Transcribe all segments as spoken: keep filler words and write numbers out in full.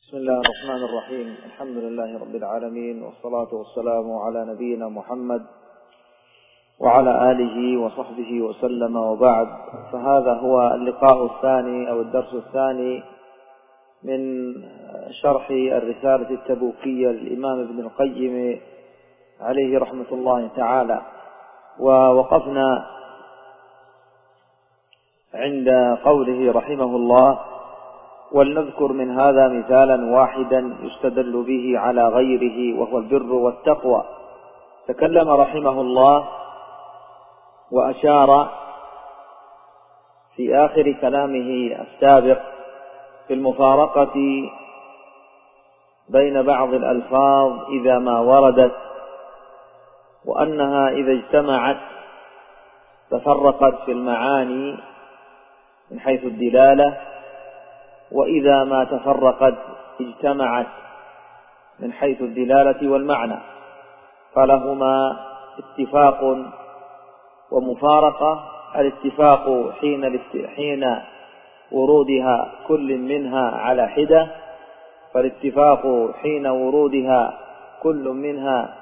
بسم الله الرحمن الرحيم. الحمد لله رب العالمين، والصلاة والسلام على نبينا محمد وعلى آله وصحبه وسلم، وبعد. فهذا هو اللقاء الثاني أو الدرس الثاني من شرح الرسالة التبوكية للإمام ابن القيم عليه رحمة الله تعالى. ووقفنا عند قوله رحمه الله: ولنذكر من هذا مثالا واحدا يستدل به على غيره، وهو البر والتقوى. تكلم رحمه الله وأشار في آخر كلامه السابق في المفارقة بين بعض الألفاظ إذا ما وردت، وأنها إذا اجتمعت تفرقت في المعاني من حيث الدلالة، وإذا ما تفرقت اجتمعت من حيث الدلالة والمعنى، فلهما اتفاق ومفارقة. الاتفاق حين حين ورودها كل منها على حدة، فالاتفاق حين ورودها كل منها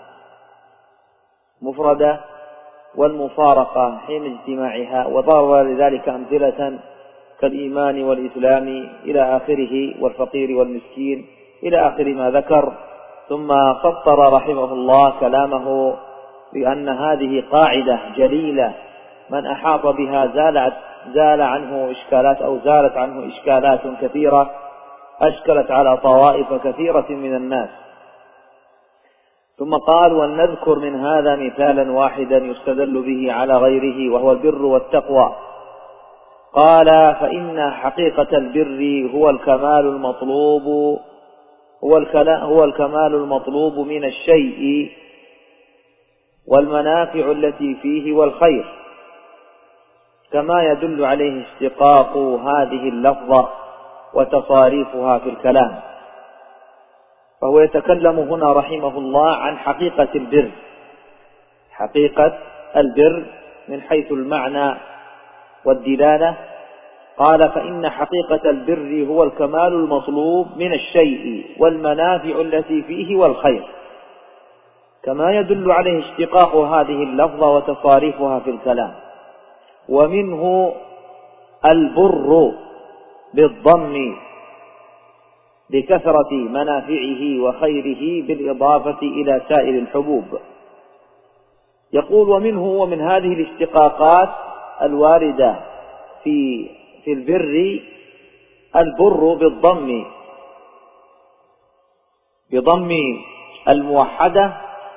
مفردة، والمفارقة حين اجتماعها. وضرب لذلك أمثلة كالإيمان والإسلام إلى آخره، والفقير والمسكين إلى آخر ما ذكر. ثم سطر رحمه الله كلامه بأن هذه قاعدة جليلة من أحاط بها زالت زال عنه إشكالات أو زالت عنه إشكالات كثيرة أشكلت على طوائف كثيرة من الناس. ثم قال: ولنذكر من هذا مثالا واحدا يستدل به على غيره، وهو البر والتقوى. قال: فإن حقيقة البر هو الكمال المطلوب هو هو الكمال المطلوب من الشيء والمنافع التي فيه والخير، كما يدل عليه اشتقاق هذه اللفظة وتصاريفها في الكلام. فهو يتكلم هنا رحمه الله عن حقيقة البر، حقيقة البر من حيث المعنى والدلالة. قال: فإن حقيقة البر هو الكمال المطلوب من الشيء والمنافع التي فيه والخير، كما يدل عليه اشتقاق هذه اللفظة وتصاريفها في الكلام. ومنه البر بالضم لكثرة منافعه وخيره بالإضافة إلى سائر الحبوب. يقول: ومنه ومن هذه الاشتقاقات الواردة في في البر البر بالضم بضم الموحدة،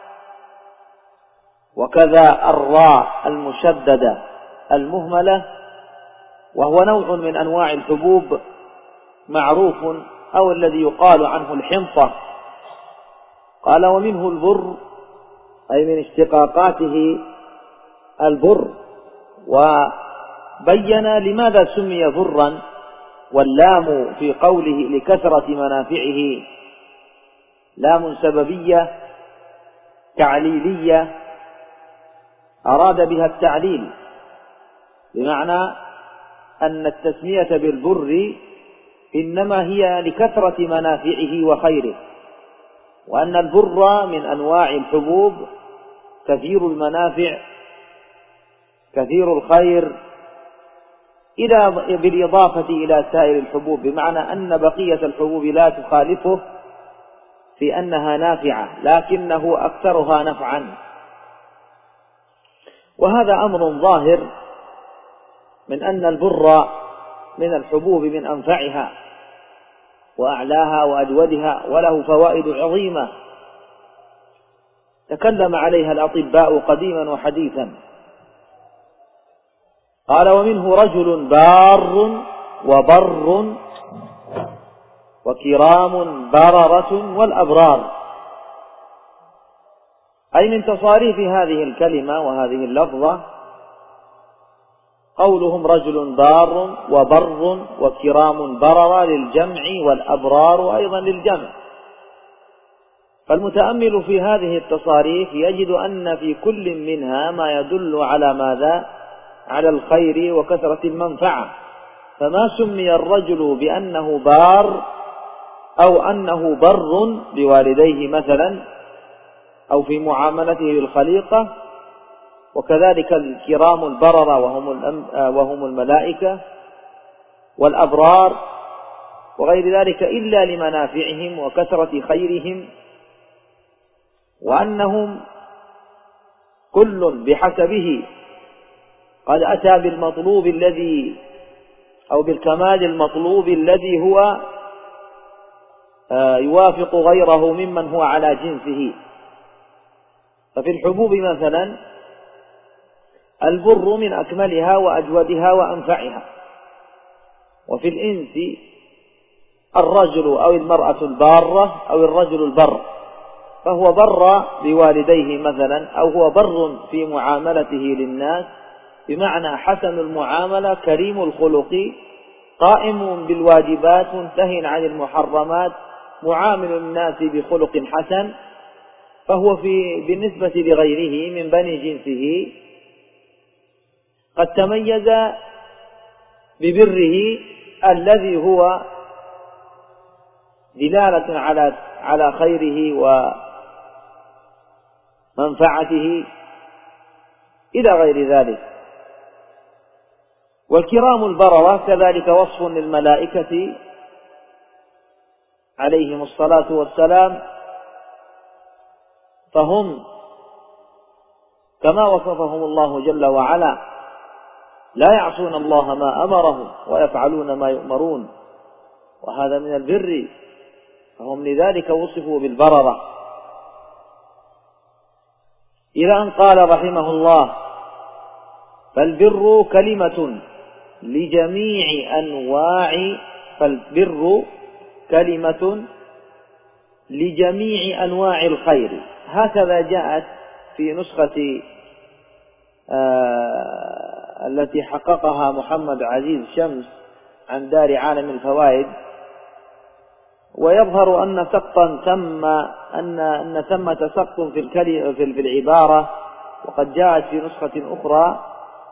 وكذا الراء المشددة المهملة، وهو نوع من أنواع الحبوب معروف، أو الذي يقال عنه الحنطة. قال: ومنه البر أي من اشتقاقاته البر. وبين لماذا سمي برا، واللام في قوله لكثرة منافعه لام سببية تعليلية، أراد بها التعليل، بمعنى أن التسمية بالبر إنما هي لكثرة منافعه وخيره، وأن البر من أنواع الحبوب كثير المنافع كثير الخير، إلى بالإضافة إلى سائر الحبوب، بمعنى أن بقية الحبوب لا تخالفه في أنها نافعة، لكنه أكثرها نفعا. وهذا أمر ظاهر من أن البر من الحبوب من أنفعها وأعلاها وأجودها، وله فوائد عظيمة تكلم عليها الأطباء قديما وحديثا. قال: ومنه رجل بار وبر وكرام بررة والأبرار، أي من تصاريف هذه الكلمة وهذه اللفظة قولهم رجل بار وبر وكرام بررة للجمع، والأبرار أيضا للجمع. فالمتأمل في هذه التصاريف يجد أن في كل منها ما يدل على ماذا؟ على الخير وكثرة المنفعة. فما سمي الرجل بأنه بار أو أنه بر بوالديه مثلا أو في معاملته بالخليقة. وكذلك الكرام البررة وهم, وهم الملائكة والأبرار وغير ذلك إلا لمنافعهم وكثرة خيرهم، وأنهم كل بحسبه قد أتى بالمطلوب الذي أو بالكمال المطلوب الذي هو يوافق غيره ممن هو على جنسه. ففي الحبوب مثلا البر من أكملها وأجودها وأنفعها، وفي الإنس الرجل أو المرأة البارة أو الرجل البر، فهو بر بوالديه مثلا أو هو بر في معاملته للناس، بمعنى حسن المعاملة كريم الخلق قائم بالواجبات منتهٍ عن المحرمات معامل الناس بخلق حسن، فهو في بالنسبة لغيره من بني جنسه قد تميز ببره الذي هو دلالة على على خيره ومنفعته إلى غير ذلك. والكرام البررة كذلك وصف للملائكة عليهم الصلاة والسلام، فهم كما وصفهم الله جل وعلا لا يعصون الله ما أمرهم ويفعلون ما يؤمرون، وهذا من البر، فهم لذلك وصفوا بالبررة. إلى أن قال رحمه الله: فالبر كلمة لجميع أنواع فالبر كلمة لجميع أنواع الخير. هكذا جاءت في نسخة آه التي حققها محمد عزيز شمس عن دار عالم الفوائد. ويظهر أن سقطا تم أن أن ثمة سقط في الكلمة في العبارة، وقد جاءت في نسخة أخرى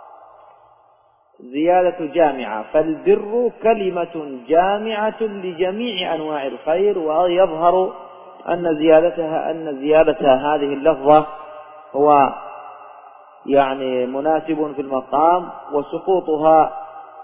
زيادة جامعة: فالبر كلمة جامعة لجميع أنواع الخير. ويظهر أن زيادتها أن زيادة هذه اللفظة هو يعني مناسب في المقام، وسقوطها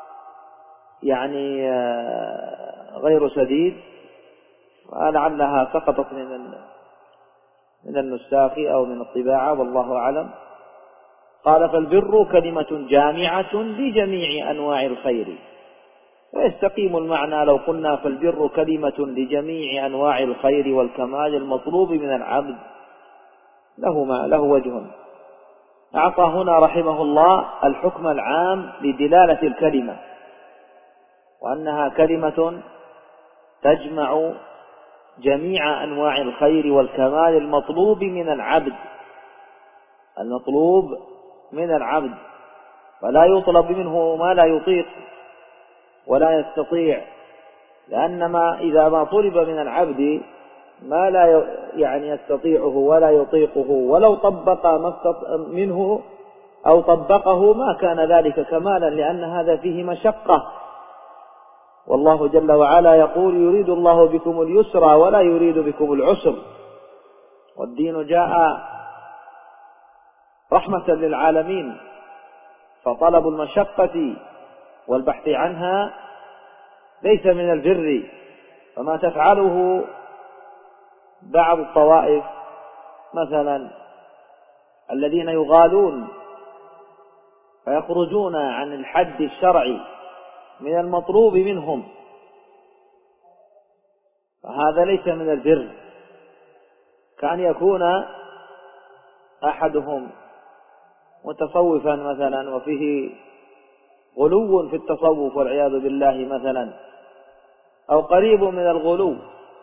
يعني غير سديد، ولعلها سقطت من من النساخ أو من الطباعة والله أعلم. قال: فالبر كلمة جامعة لجميع أنواع الخير. ويستقيم المعنى لو قلنا فالبر كلمة لجميع أنواع الخير والكمال المطلوب من العبد، له ما له وجه. أعطى هنا رحمه الله الحكم العام لدلالة الكلمة، وأنها كلمة تجمع جميع أنواع الخير والكمال المطلوب من العبد، المطلوب من العبد، ولا يطلب منه ما لا يطيق ولا يستطيع، لأن ما إذا ما طلب من العبد ما لا يعني يستطيعه ولا يطيقه ولو طبق ما منه أو طبقه ما كان ذلك كمالا، لأن هذا فيه مشقة. والله جل وعلا يقول: يريد الله بكم اليسر ولا يريد بكم العسر. والدين جاء رحمة للعالمين، فطلب المشقة والبحث عنها ليس من البر. فما تفعله بعض الطوائف مثلا الذين يغالون فيخرجون عن الحد الشرعي من المطلوب منهم، فهذا ليس من البر. كأن يكون أحدهم متصوفا مثلا وفيه غلو في التصوف والعياذ بالله مثلا، أو قريب من الغلو،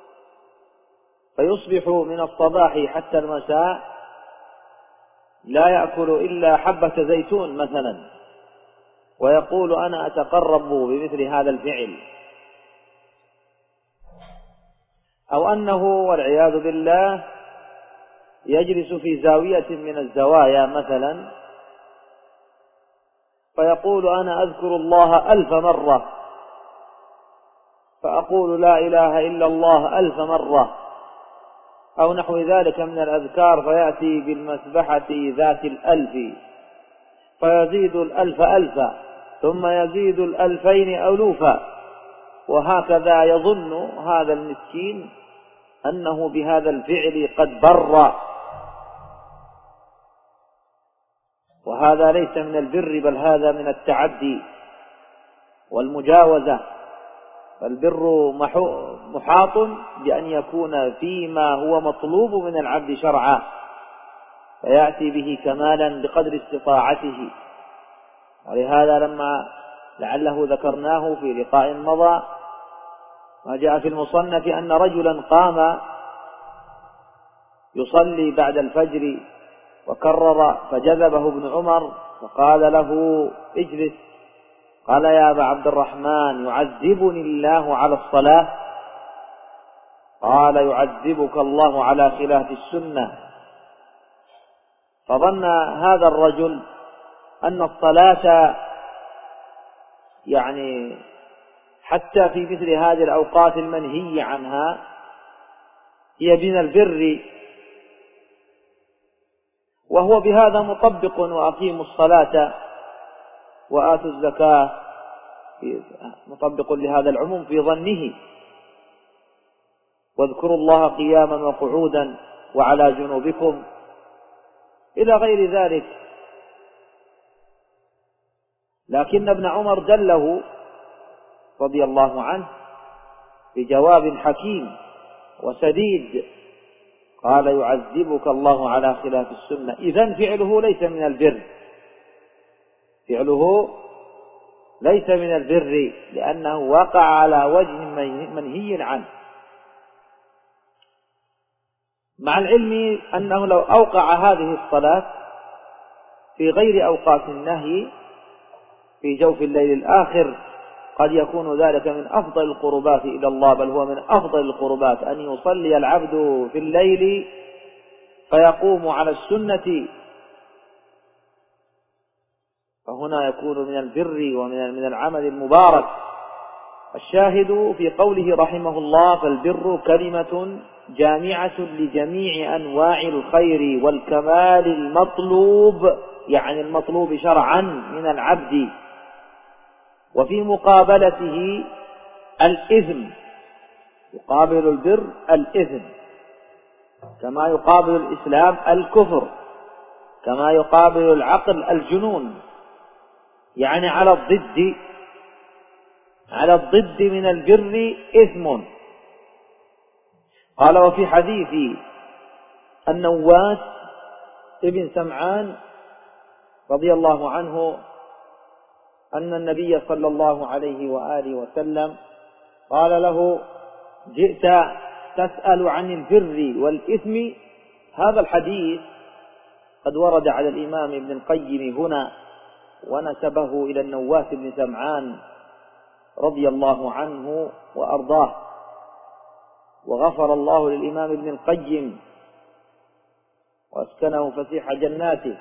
فيصبح من الصباح حتى المساء لا يأكل إلا حبة زيتون مثلا، ويقول: أنا أتقرب بمثل هذا الفعل. أو أنه والعياذ بالله يجلس في زاوية من الزوايا مثلا فيقول: أنا أذكر الله ألف مرة، فأقول لا إله إلا الله ألف مرة أو نحو ذلك من الأذكار، فيأتي بالمسبحة ذات الألف فيزيد الألف ألفا ثم يزيد الألفين ألوفا، وهكذا يظن هذا المسكين أنه بهذا الفعل قد بر، وهذا ليس من البر بل هذا من التعدي والمجاوزة. فالبر محاط بأن يكون فيما هو مطلوب من العبد شرعا فيأتي به كمالا بقدر استطاعته. ولهذا لما لعله ذكرناه في لقاء مضى ما جاء في المصنف أن رجلا قام يصلي بعد الفجر وكرر فجذبه ابن عمر فقال له اجلس، قال يا أبا عبد الرحمن يعذبني الله على الصلاة؟ قال يعذبك الله على خلاف السنة. فظن هذا الرجل أن الصلاة يعني حتى في مثل هذه الأوقات المنهي عنها هي من البر، وهو بهذا مطبق وأقيموا الصلاة وآتوا الزكاة مطبق لهذا العموم في ظنه، واذكروا الله قياما وقعودا وعلى جنوبكم إلى غير ذلك. لكن ابن عمر دله رضي الله عنه بجواب حكيم وسديد، قال يعذبك الله على خلاف السنة. إذن فعله ليس من البر، فعله ليس من البر لأنه وقع على وجه منهي عنه، مع العلم أنه لو أوقع هذه الصلاة في غير أوقات النهي في جوف الليل الآخر قد يكون ذلك من أفضل القربات إلى الله، بل هو من أفضل القربات أن يصلي العبد في الليل فيقوم على السنة، فهنا يكون من البر ومن من العمل المبارك. الشاهد في قوله رحمه الله فالبر كلمة جامعة لجميع أنواع الخير والكمال المطلوب، يعني المطلوب شرعا من العبد، وفي مقابلته الإثم، يقابل البر الإثم، كما يقابل الإسلام الكفر، كما يقابل العقل الجنون، يعني على الضد، على الضد من البر إثم. قال وفي حديث النواس ابن سمعان رضي الله عنه أن النبي صلى الله عليه وآله وسلم قال له جئت تسأل عن البر والإثم. هذا الحديث قد ورد على الإمام ابن القيم هنا ونسبه إلى النواس بن سمعان رضي الله عنه وأرضاه، وغفر الله للإمام ابن القيم وأسكنه فسيح جناته.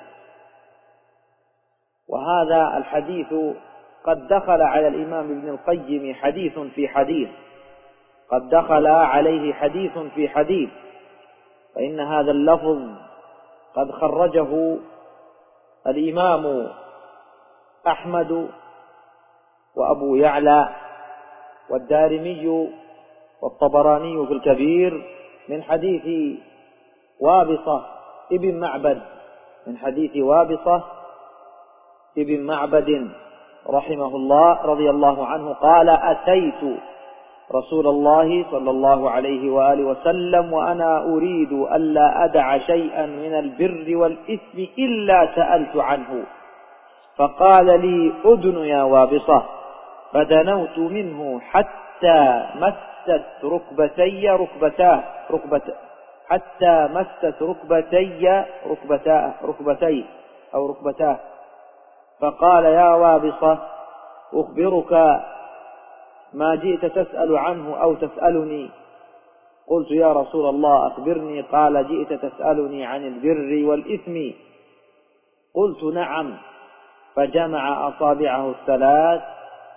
وهذا الحديث قد دخل على الإمام ابن القيم حديث في حديث، قد دخل عليه حديث في حديث، فإن هذا اللفظ قد خرجه الإمام أحمد وأبو يعلى والدارمي والطبراني في الكبير من حديث وابصة ابن معبد، من حديث وابصة ابن معبد رحمه الله رضي الله عنه قال أتيت رسول الله صلى الله عليه وآله وسلم وأنا أريد ألا أدع شيئا من البر والإثم إلا سألت عنه، فقال لي أدن يا وابصة، فدنوت منه حتى مست ركبتي ركبتاه ركبت حتى مست ركبتي ركبتاه ركبتي أو ركبتاه، فقال يا وابصة أخبرك ما جئت تسأل عنه أو تسألني؟ قلت يا رسول الله أخبرني. قال جئت تسألني عن البر والإثم؟ قلت نعم. فجمع أصابعه الثلاث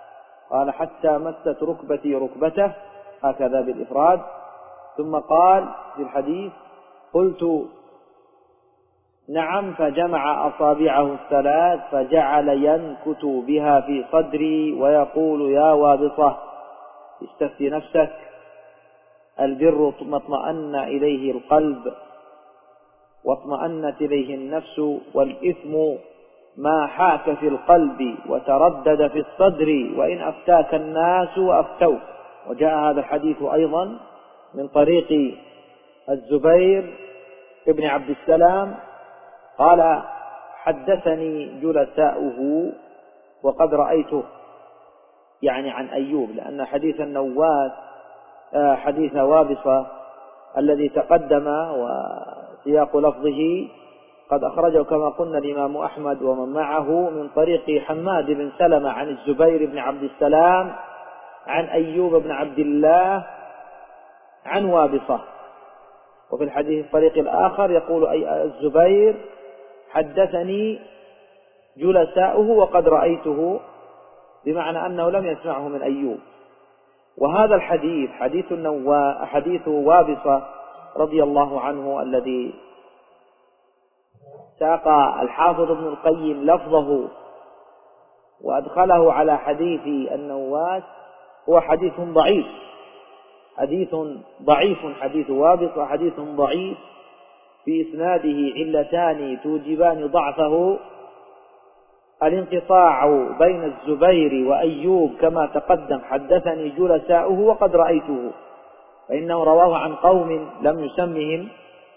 قال حتى مست ركبتي ركبته، هكذا بالإفراد. ثم قال في الحديث قلت نعم، فجمع أصابعه الثلاث فجعل ينكت بها في صدري ويقول يا وابصة استفتي نفسك، البر ما اطمأن إليه القلب واطمأنت إليه النفس، والإثم ما حاك في القلب وتردد في الصدر، وإن أفتاك الناس وأفتوك. وجاء هذا الحديث أيضا من طريق الزبير ابن عبد السلام قال حدثني جلساؤه وقد رأيته، يعني عن أيوب، لأن حديث النواس حديث وابصة الذي تقدم وسياق لفظه قد أخرجه كما قلنا الإمام أحمد ومن معه من طريق حماد بن سلمة عن الزبير بن عبد السلام عن أيوب بن عبد الله عن وابصة. وفي الحديث الطريق الآخر يقول أي الزبير حدثني جلساؤه وقد رأيته، بمعنى أنه لم يسمعه من أيوب. وهذا الحديث حديث النوا حديث وابصة رضي الله عنه الذي ساق الحافظ ابن القيم لفظه وأدخله على حديث النواس هو حديث ضعيف، حديث ضعيف حديث وابصة حديث ضعيف، في إسناده علتان توجبان ضعفه: الانقطاع بين الزبير وأيوب كما تقدم حدثني جلساؤه وقد رأيته، فإنه رواه عن قوم لم يسمهم.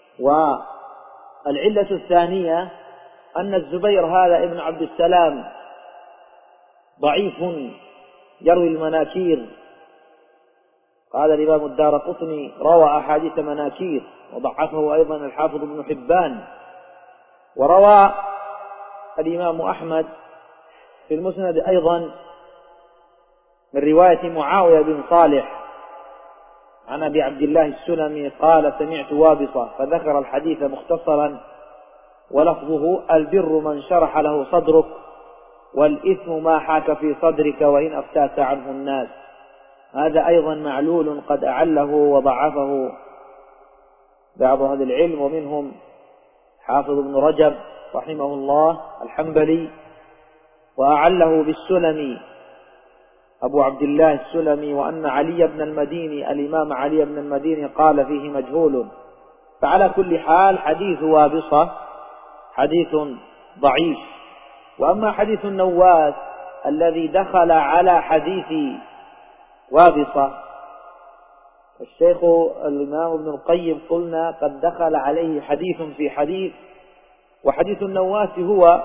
والعلة الثانية أن الزبير هذا ابن عبد السلام ضعيف يروي المناكير، قال الإمام الدارقطني روى أحاديث مناكير، وضعفه أيضا الحافظ ابن حبان. وروى الإمام أحمد في المسند أيضا من رواية معاوية بن صالح عن أبي عبد الله السلمي قال سمعت وابصة فذكر الحديث مختصرا ولفظه: البر من شرح له صدرك، والإثم ما حاك في صدرك وإن أفتاك عنه الناس. هذا أيضا معلول قد أعله وضعفه بعض أهل العلم، ومنهم حافظ ابن رجب رحمه الله الحنبلي، وأعله بالسلمي أبو عبد الله السلمي، وأن علي بن المديني الإمام علي بن المديني قال فيه مجهول. فعلى كل حال حديث وابصة حديث ضعيف. وأما حديث النواس الذي دخل على حديث وابصة، الشيخ الإمام ابن القيم قلنا قد دخل عليه حديث في حديث. وحديث النواس هو: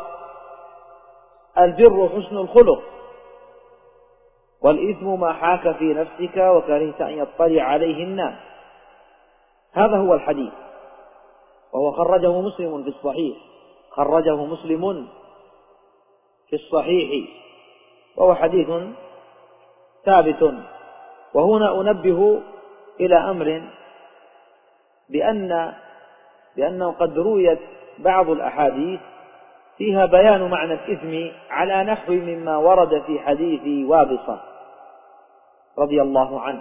البر حسن الخلق، والإثم ما حاك في نفسك وكرهت أن يطلع عليه الناس. هذا هو الحديث، وهو خرجه مسلم في الصحيح خرجه مسلم في الصحيح وهو حديث ثابت. وهنا أنبه إلى أمر، بأن بأنه قد رويت بعض الأحاديث فيها بيان معنى الإثم على نحو مما ورد في حديث وابصة رضي الله عنه.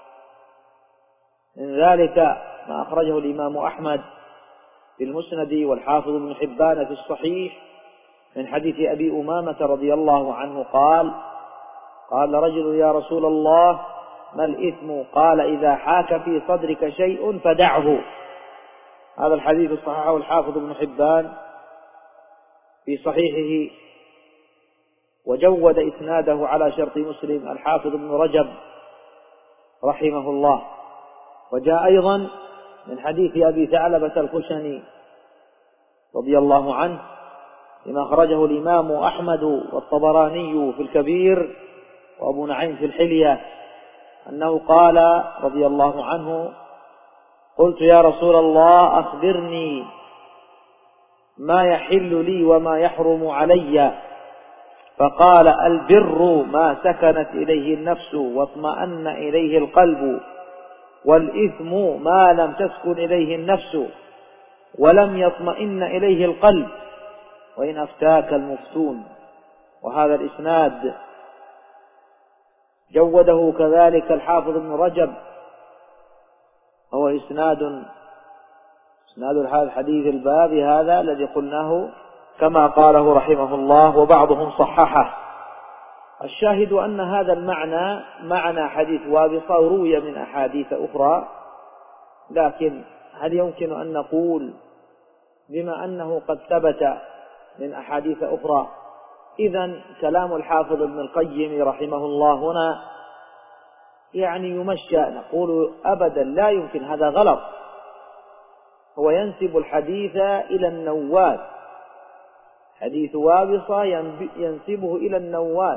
من ذلك ما أخرجه الإمام أحمد في المسند والحافظ ابن حبان في الصحيح من حديث أبي أمامة رضي الله عنه قال: قال رجل يا رسول الله ما الإثم؟ قال: إذا حاك في صدرك شيء فدعه. هذا الحديث صححه الحافظ ابن حبان في صحيحه، وجود إسناده على شرط مسلم الحافظ ابن رجب رحمه الله. وجاء أيضا من حديث أبي ثعلبة الخشني رضي الله عنه لما أخرجه الإمام أحمد والطبراني في الكبير وأبو نعيم في الحلية أنه قال رضي الله عنه: قلت يا رسول الله أخبرني ما يحل لي وما يحرم علي. فقال: البر ما سكنت إليه النفس واطمأن إليه القلب، والإثم ما لم تسكن إليه النفس ولم يطمئن إليه القلب، وإن أفتاك المفتون. وهذا الإسناد جوده كذلك الحافظ ابن رجب، هو إسناد إسناد الحديث الباب هذا الذي قلناه كما قاله رحمه الله، وبعضهم صححه. الشاهد أن هذا المعنى معنى حديث وابصة روي من أحاديث أخرى، لكن هل يمكن أن نقول بما أنه قد ثبت من أحاديث أخرى إذن كلام الحافظ ابن القيم رحمه الله هنا يعني يمشى؟ نقول أبدا لا يمكن، هذا غلط. هو ينسب الحديث إلى النواس، حديث وابصة ينسبه إلى النواس،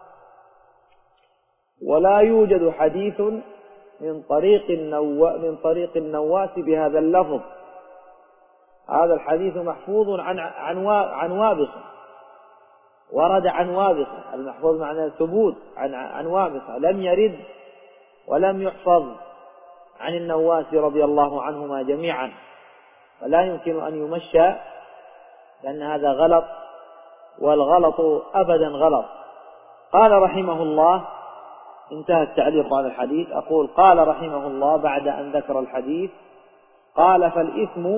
ولا يوجد حديث من طريق النوا من طريق النواس بهذا اللفظ. هذا الحديث محفوظ عن عن عن وابصة، ورد عن وابصة، المحفوظ معناه الثبوت عن عن وابصة، لم يرد ولم يحفظ عن النواس رضي الله عنهما جميعا، فلا يمكن أن يمشى، لأن هذا غلط، والغلط أبدا غلط. قال رحمه الله، انتهى التعليق على الحديث. أقول قال رحمه الله بعد أن ذكر الحديث، قال: فالإثم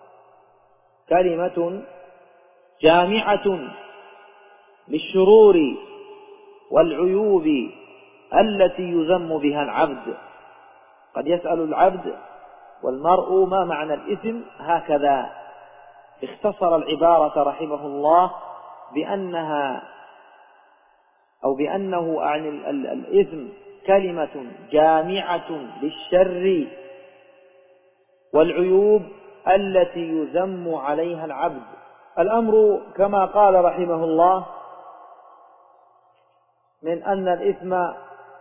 كلمة جامعة للشرور والعيوب التي يذم بها العبد. قد يسأل العبد والمرء ما معنى الإثم، هكذا اختصر العبارة رحمه الله بأنها أو بأنه عن الإثم كلمة جامعة للشر والعيوب التي يذم عليها العبد. الأمر كما قال رحمه الله من أن الإثم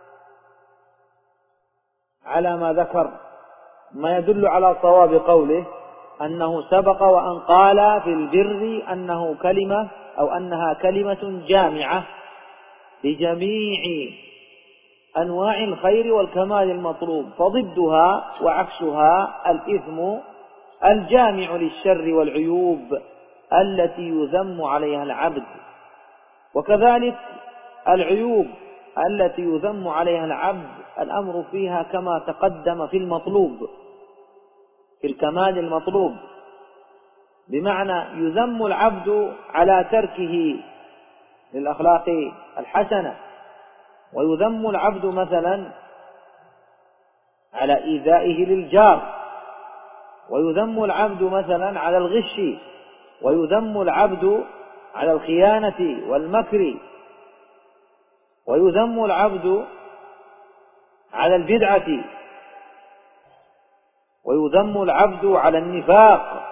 على ما ذكر ما يدل على صواب قوله أنه سبق وأن قال في البر أنه كلمة أو أنها كلمة جامعة لجميع أنواع الخير والكمال المطلوب، فضدها وعكسها الإثم الجامع للشر والعيوب التي يذم عليها العبد. وكذلك العيوب التي يذم عليها العبد الأمر فيها كما تقدم في المطلوب، في الكمال المطلوب، بمعنى يذم العبد على تركه للأخلاق الحسنة، ويذم العبد مثلا على إيذائه للجار، ويذم العبد مثلا على الغش، ويذم العبد على الخيانة والمكر، ويذم العبد على البدعة، ويذم العبد على النفاق،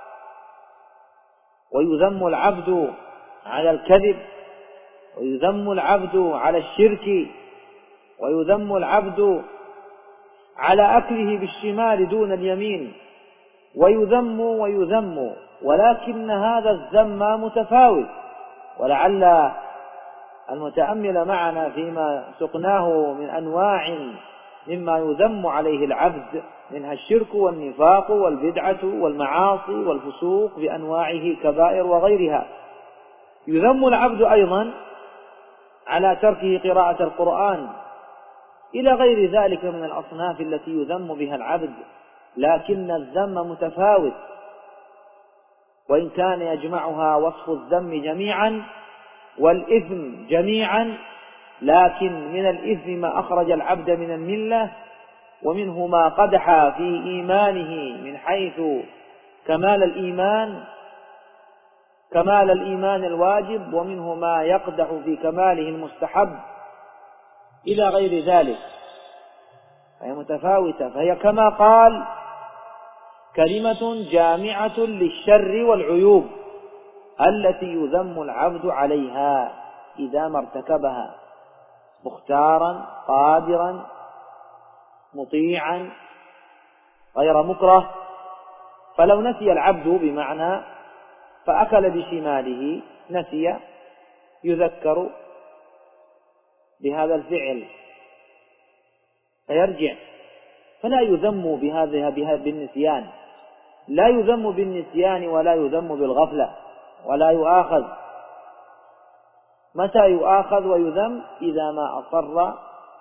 ويذم العبد على الكذب، ويذم العبد على الشرك، ويذم العبد على أكله بالشمال دون اليمين، ويذم ويذم، ولكن هذا الذم متفاوت. ولعل المتأمل معنا فيما سقناه من أنواع مما يذم عليه العبد، منها الشرك والنفاق والبدعة والمعاصي والفسوق بأنواعه كبائر وغيرها. يذم العبد أيضا على تركه قراءة القرآن إلى غير ذلك من الأصناف التي يذم بها العبد، لكن الذم متفاوت، وإن كان يجمعها وصف الذم جميعا والإثم جميعا، لكن من الإثم ما أخرج العبد من الملة، ومنه ما قدح في إيمانه من حيث كمال الإيمان كمال الإيمان الواجب، ومنه ما يقدح في كماله المستحب إلى غير ذلك، فهي متفاوتة. فهي كما قال كلمة جامعة للشر والعيوب التي يذم العبد عليها إذا ما ارتكبها مختارا قادرا مطيعا غير مكره. فلو نسي العبد بمعنى فأكل بشماله نسي، يذكر بهذا الفعل فيرجع، فلا يذم بهذا بالنسيان، لا يذم بالنسيان ولا يذم بالغفلة، ولا يؤاخذ. متى يؤاخذ ويذم؟ إذا ما أصر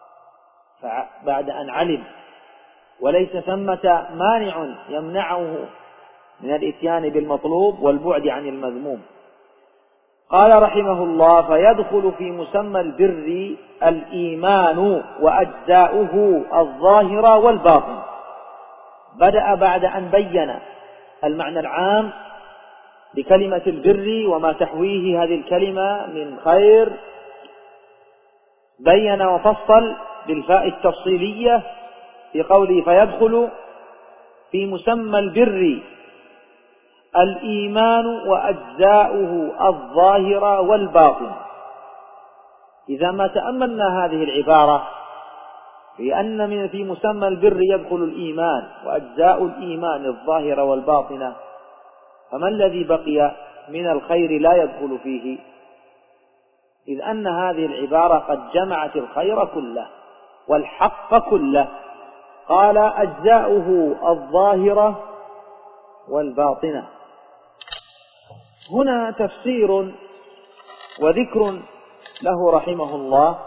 بعد أن علم، وليس ثمة مانع يمنعه من الإتيان بالمطلوب والبعد عن المذموم. قال رحمه الله: فيدخل في مسمى البر الإيمان وأجزاؤه الظاهرة والباطن. بدأ بعد أن بين المعنى العام لكلمة البر وما تحويه هذه الكلمة من خير، بين وفصل بالفاء التفصيلية في قوله: فيدخل في مسمى البر الإيمان وأجزاؤه الظاهرة والباطن. إذا ما تأملنا هذه العبارة بأن من في مسمى البر يدخل الإيمان وأجزاء الإيمان الظاهرة والباطنة، فما الذي بقي من الخير لا يدخل فيه؟ إذ أن هذه العبارة قد جمعت الخير كله والحق كله. قال: أجزاؤه الظاهرة والباطنة. هنا تفسير وذكر له رحمه الله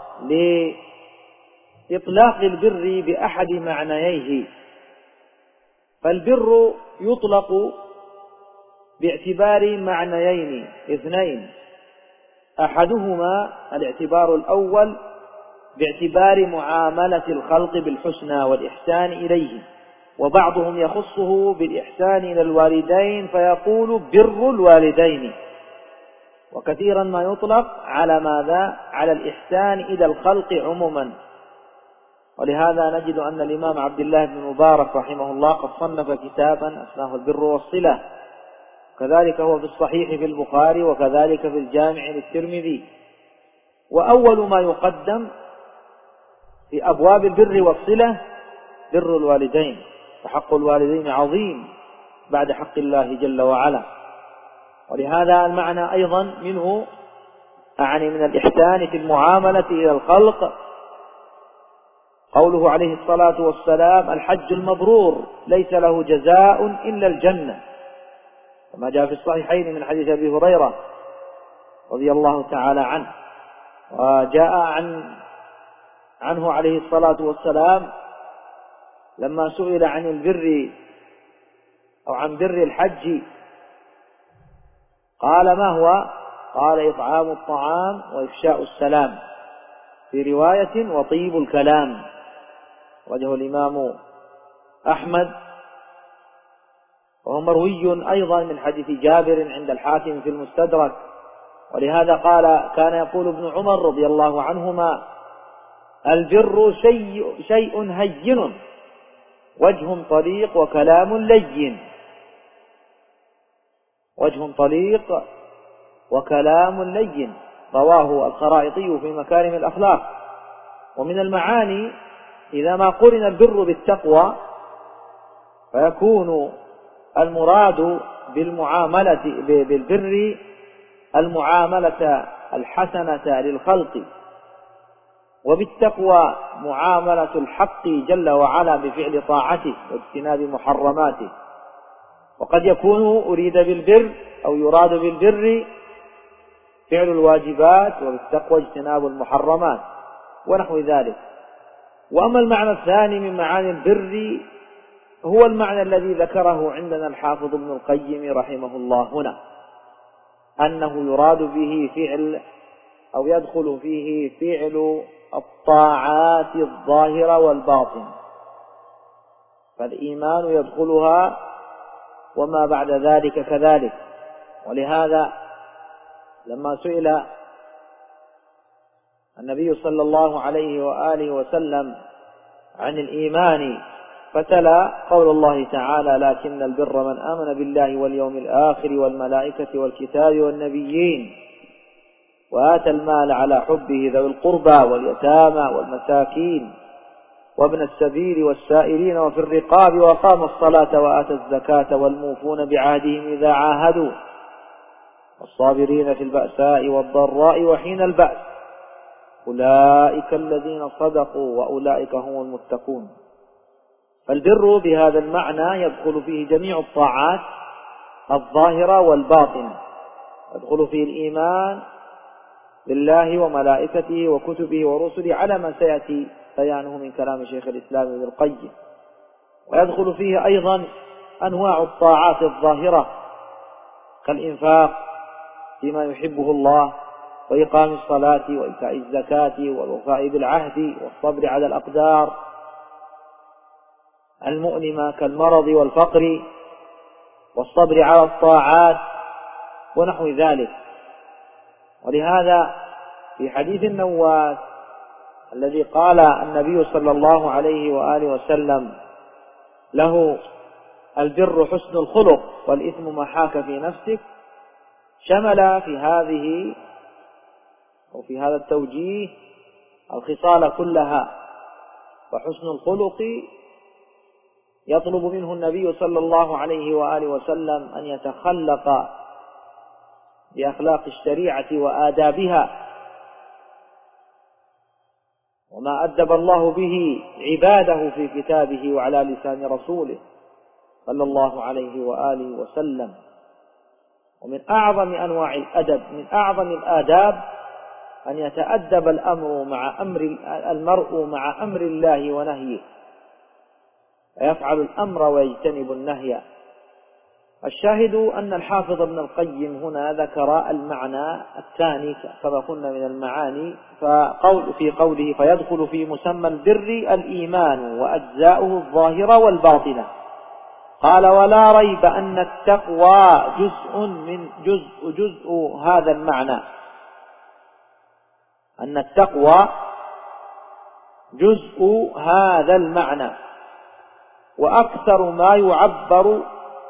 لإطلاق البر بأحد معنييه. فالبر يطلق باعتبار معنيين اثنين: أحدهما الاعتبار الأول باعتبار معاملة الخلق بالحسنى والإحسان إليهم، وبعضهم يخصه بالإحسان إلى الوالدين فيقول بر الوالدين. وكثيرا ما يطلق على ماذا؟ على الإحسان إلى الخلق عموما. ولهذا نجد أن الإمام عبد الله بن مبارك رحمه الله قد صنف كتابا اسمه البر والصلة، كذلك هو في الصحيح في البخاري، وكذلك في الجامع للترمذي. وأول ما يقدم في أبواب البر والصلة بر الوالدين، فحق الوالدين عظيم بعد حق الله جل وعلا. ولهذا المعنى أيضا منه أعني من الإحسان في المعاملة إلى الخلق قوله عليه الصلاة والسلام: الحج المبرور ليس له جزاء إلا الجنة، كما جاء في الصحيحين من حديث أبي هريرة رضي الله تعالى عنه. وجاء عن عنه عليه الصلاة والسلام لما سئل عن البر أو عن بر الحج قال: ما هو؟ قال: إطعام الطعام وإفشاء السلام، في رواية وطيب الكلام. وجه الإمام أحمد، وهو مروي أيضا من حديث جابر عند الحاكم في المستدرك. ولهذا قال: كان يقول ابن عمر رضي الله عنهما: البر شيء, شيء هين وجه طليق وكلام لين. وجه طليق وكلام لين، رواه الخرائطي في مكارم الأخلاق. ومن المعاني إذا ما قرن البر بالتقوى فيكون المراد بالمعاملة بالبر المعاملة الحسنة للخلق، وبالتقوى معاملة الحق جل وعلا بفعل طاعته واجتناب محرماته. وقد يكون أريد بالبر أو يراد بالبر فعل الواجبات، وبالتقوى اجتناب المحرمات ونحو ذلك. وأما المعنى الثاني من معاني البر هو المعنى الذي ذكره عندنا الحافظ ابن القيم رحمه الله هنا، أنه يراد به فعل أو يدخل فيه فعل الطاعات الظاهرة والباطن، فالإيمان يدخلها وما بعد ذلك كذلك. ولهذا لما سئل النبي صلى الله عليه وآله وسلم عن الإيمان فتلا قول الله تعالى: لكن البر من آمن بالله واليوم الآخر والملائكة والكتاب والنبيين وآتى المال على حبه ذوي القربى واليتامى والمساكين وابن السبيل والسائلين وفي الرقاب وقام الصلاة وآتى الزكاة والموفون بعهدهم إذا عاهدوا والصابرين في البأساء والضراء وحين البأس أولئك الذين صدقوا وأولئك هم المتقون. فالبر بهذا المعنى يدخل فيه جميع الطاعات الظاهرة والباطنة، يدخل فيه الإيمان بالله وملائكته وكتبه ورسله على ما سيأتي بيانه من كلام شيخ الإسلام ابن القيم. ويدخل فيه أيضا أنواع الطاعات الظاهرة كالإنفاق فيما يحبه الله، وإقام الصلاة، وإيتاء الزكاة، والوفاء بالعهد، والصبر على الأقدار المؤلمة كالمرض والفقر، والصبر على الطاعات ونحو ذلك. ولهذا في حديث النواس الذي قال النبي صلى الله عليه وآله وسلم له: البر حسن الخلق والإثم ما حاك في نفسك، شمل في هذه أو في هذا التوجيه الخصال كلها. وحسن الخلق يطلب منه النبي صلى الله عليه وآله وسلم أن يتخلق بأخلاق الشريعة وآدابها، وما أدب الله به عباده في كتابه وعلى لسان رسوله صلى الله عليه وآله وسلم. ومن أعظم أنواع الأدب، من أعظم الآداب، أن يتأدب الأمر مع أمر المرء مع أمر الله ونهيه، فيفعل الأمر ويجتنب النهي. الشاهد أن الحافظ ابن القيم هنا ذكر المعنى الثاني كما قلنا من المعاني، فقول في قوله: فيدخل في مسمى البر الإيمان وأجزاؤه الظاهرة والباطنة. قال: ولا ريب أن التقوى جزء من جزء جزء هذا المعنى، أن التقوى جزء هذا المعنى، وأكثر ما يعبر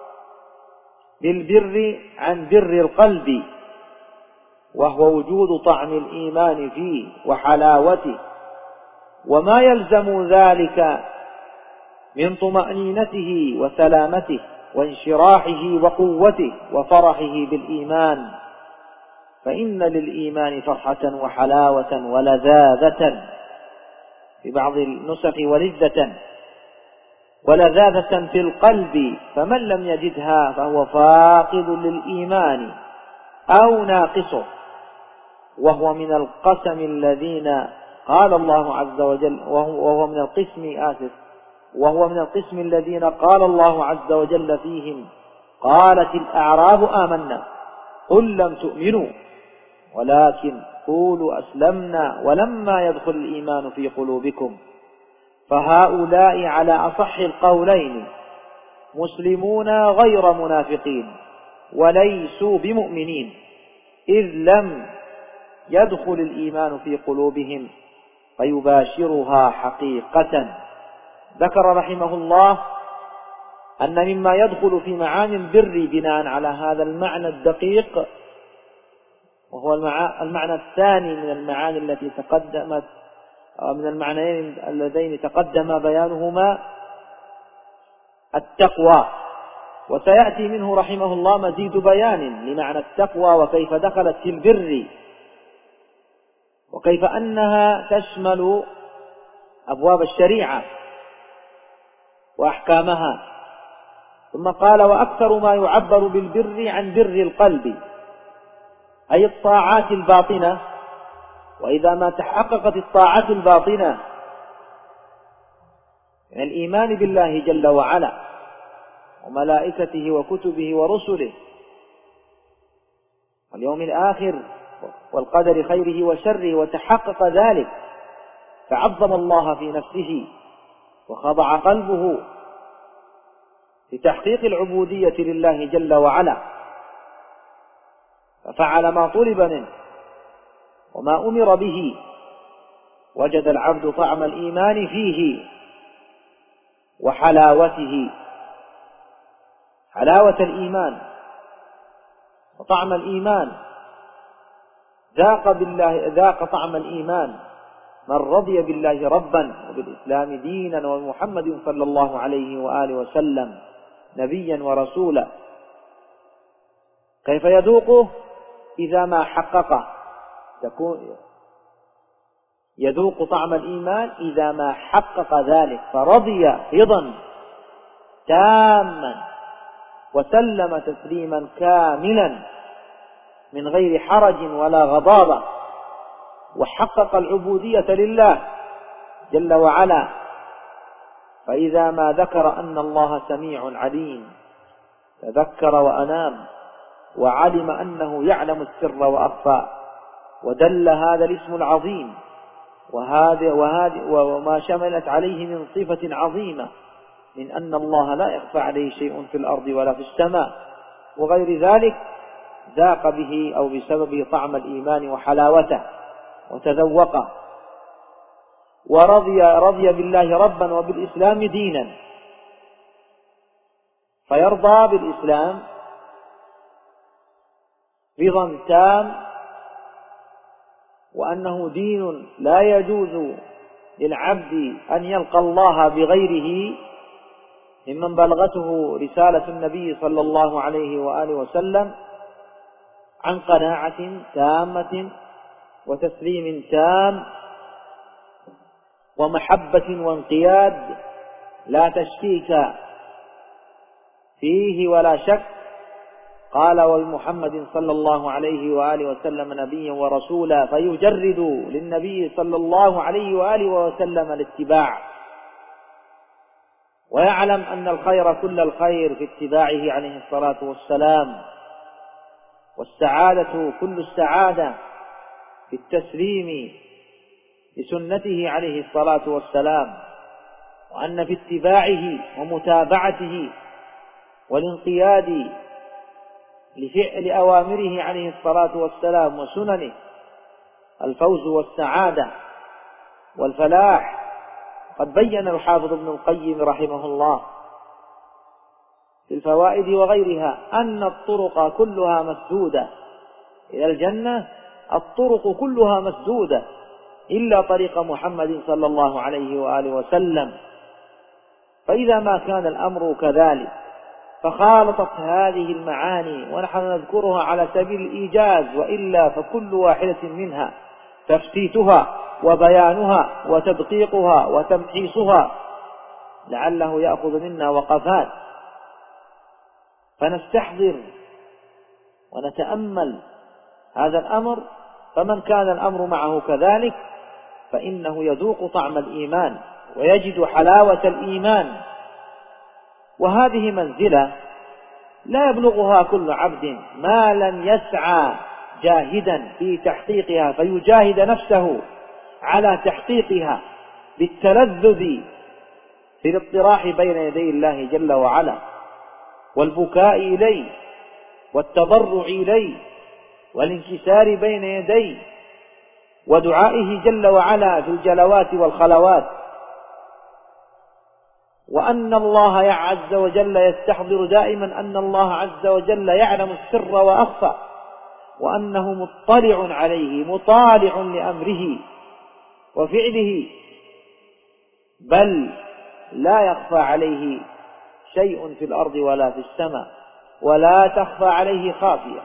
بالبر عن بر القلب، وهو وجود طعم الإيمان فيه وحلاوته، وما يلزم ذلك من طمأنينته وسلامته وانشراحه وقوته وفرحه بالإيمان. فإن للإيمان فرحة وحلاوة ولذاذة، في بعض النسخ ولذة، ولذاذة في القلب، فمن لم يجدها فهو فاقد للإيمان أو ناقصه، وهو من القسم الذين قال الله عز وجل وهو من القسم آسف وهو من القسم الذين قال الله عز وجل فيهم: قالت الأعراب آمنا قل لم تؤمنوا ولكن قولوا أسلمنا ولما يدخل الإيمان في قلوبكم. فهؤلاء على أصح القولين مسلمون غير منافقين، وليسوا بمؤمنين، إذ لم يدخل الإيمان في قلوبهم فيباشرها حقيقة. ذكر رحمه الله أن مما يدخل في معاني البر بناء على هذا المعنى الدقيق، وهو المعنى الثاني من المعاني التي تقدمت من المعنيين اللذين تقدم بيانهما، التقوى. وسيأتي منه رحمه الله مزيد بيان لمعنى التقوى وكيف دخلت في البر، وكيف أنها تشمل أبواب الشريعة وأحكامها. ثم قال: وأكثر ما يعبر بالبر عن بر القلب، أي الطاعات الباطنة. وإذا ما تحققت الطاعات الباطنة من الإيمان بالله جل وعلا وملائكته وكتبه ورسله واليوم الآخر والقدر خيره وشره، وتحقق ذلك، فعظم الله في نفسه وخضع قلبه لتحقيق العبودية لله جل وعلا، ففعل ما طلب منه وما أمر به، وجد العبد طعم الإيمان فيه وحلاوته، حلاوة الإيمان وطعم الإيمان. ذاق بالله ذاق طعم الإيمان من رضي بالله ربا وبالإسلام دينا ومحمد صلى الله عليه وآله وسلم نبيا ورسولا. كيف يذوقه؟ إذا ما حققه تكون يذوق طعم الإيمان إذا ما حقق ذلك، فرضي رضا تاما وسلم تسليما كاملا من غير حرج ولا غضاضة، وحقق العبودية لله جل وعلا. فإذا ما ذكر أن الله سميع عليم تذكر وأنام وعلم أنه يعلم السر وأخفى، ودل هذا الاسم العظيم وهذا وهذا وما شملت عليه من صفة عظيمة من أن الله لا يخفى عليه شيء في الأرض ولا في السماء وغير ذلك، ذاق به أو بسببه طعم الإيمان وحلاوته وتذوقه، ورضي رضي بالله ربا وبالإسلام دينا. فيرضى بالإسلام رضا تام، وأنه دين لا يجوز للعبد أن يلقى الله بغيره، ممن بلغته رسالة النبي صلى الله عليه وآله وسلم عن قناعة تامة وتسليم تام ومحبة وانقياد لا تشكيك فيه ولا شك. قال: وبمحمد صلى الله عليه وآله وسلم نبيا ورسولا، فيجرد للنبي صلى الله عليه وآله وسلم الاتباع، ويعلم أن الخير كل الخير في اتباعه عليه الصلاة والسلام، والسعادة كل السعادة في التسليم لسنته عليه الصلاة والسلام، وأن في اتباعه ومتابعته والانقياد لفعل أوامره عليه الصلاة والسلام وسننه الفوز والسعادة والفلاح. قد بين الحافظ ابن القيم رحمه الله في الفوائد وغيرها أن الطرق كلها مسدودة إلى الجنة، الطرق كلها مسدودة إلا طريق محمد صلى الله عليه وآله وسلم. فإذا ما كان الأمر كذلك فخالطت هذه المعاني، ونحن نذكرها على سبيل الإيجاز، وإلا فكل واحدة منها تفتيتها وبيانها وتدقيقها وتمحيصها لعله يأخذ منا وقفات، فنستحضر ونتأمل هذا الأمر. فمن كان الأمر معه كذلك فإنه يذوق طعم الإيمان ويجد حلاوة الإيمان، وهذه منزلة لا يبلغها كل عبد ما لم يسعى جاهدا في تحقيقها، فيجاهد نفسه على تحقيقها بالتلذذ في الاطراح بين يدي الله جل وعلا، والبكاء إليه والتضرع إليه والانكسار بين يديه، ودعائه جل وعلا في الجلوات والخلوات، وأن الله عز وجل يستحضر دائما أن الله عز وجل يعلم السر وأخفى، وأنه مطلع عليه مطالع لأمره وفعله، بل لا يخفى عليه شيء في الأرض ولا في السماء، ولا تخفى عليه خافية.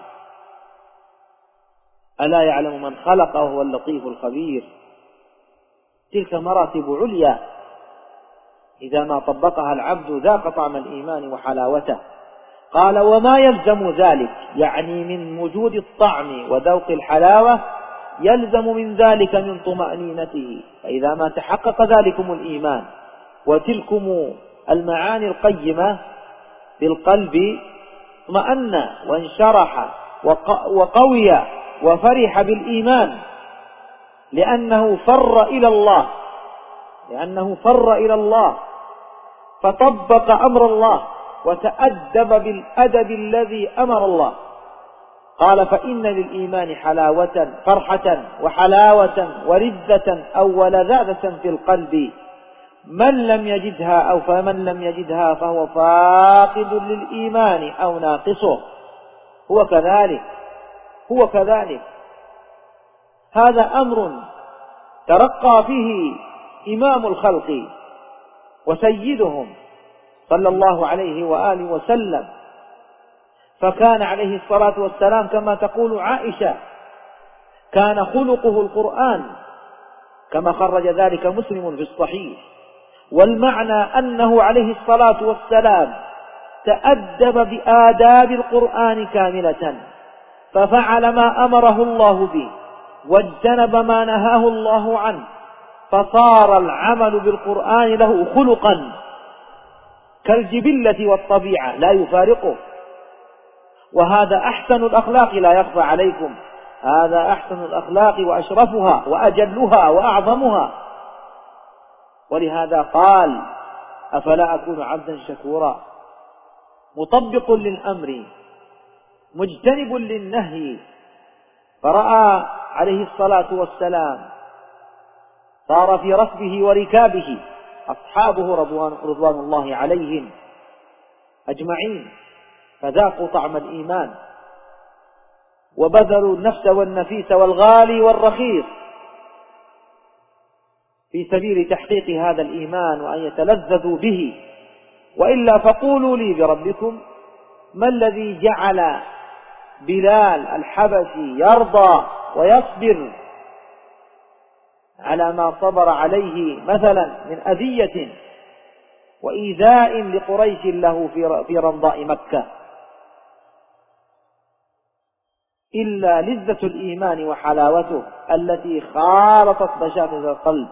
ألا يعلم من خلق وهو اللطيف الخبير. تلك مراتب عليا إذا ما طبقها العبد ذاق طعم الإيمان وحلاوته. قال: وما يلزم ذلك، يعني من وجود الطعم وذوق الحلاوة يلزم من ذلك من طمأنينته. فإذا ما تحقق ذلكم الإيمان وتلكم المعاني القيمة بالقلب اطمأن وانشرح وقوي وفرح بالإيمان، لأنه فر إلى الله لأنه فر إلى الله فطبق أمر الله وتأدب بالأدب الذي أمر الله. قال: فإن للإيمان حلاوة فرحة وحلاوة ورزة أو ولذاذة في القلب، من لم يجدها أو فمن لم يجدها فهو فاقد للإيمان أو ناقصه. هو كذلك هو كذلك هذا أمر ترقى فيه إمام الخلق وسيدهم صلى الله عليه وآله وسلم، فكان عليه الصلاة والسلام كما تقول عائشة كان خلقه القرآن، كما خرج ذلك مسلم في الصحيح. والمعنى أنه عليه الصلاة والسلام تأدب بآداب القرآن كاملة، ففعل ما أمره الله به واجتنب ما نهاه الله عنه، فصار العمل بالقرآن له خلقا كالجبلة والطبيعة لا يفارقه. وهذا أحسن الأخلاق لا يخفى عليكم، هذا أحسن الأخلاق وأشرفها وأجلها وأعظمها. ولهذا قال: أفلا أكون عبدا شكورا، مطبق للأمر مجتنب للنهي. فرأى عليه الصلاة والسلام صار في ركبه وركابه أصحابه رضوان, رضوان الله عليهم أجمعين، فذاقوا طعم الإيمان وبذلوا النفس والنفيس والغالي والرخيص في سبيل تحقيق هذا الإيمان وأن يتلذذوا به. وإلا فقولوا لي بربكم ما الذي جعل بلال الحبشي يرضى ويصبر على ما صبر عليه مثلا من أذية وإيذاء لقريش له في رمضاء مكة، إلا لذة الإيمان وحلاوته التي خالطت بشاشة القلب،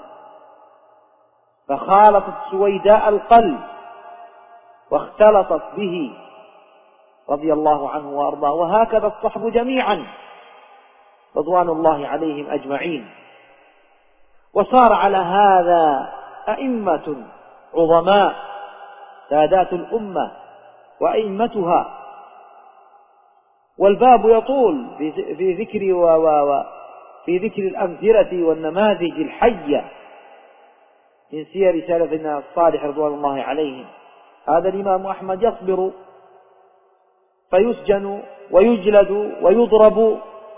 فخالطت سويداء القلب واختلطت به رضي الله عنه وأرضاه. وهكذا الصحب جميعا رضوان الله عليهم أجمعين. وصار على هذا أئمة عظماء سادات الأمة وأئمتها. والباب يطول في ذكر و و في ذكر الأمثلة والنماذج الحية من سير سلفنا الصالح رضوان الله عليهم. هذا الإمام أحمد يصبر فيسجن ويجلد ويضرب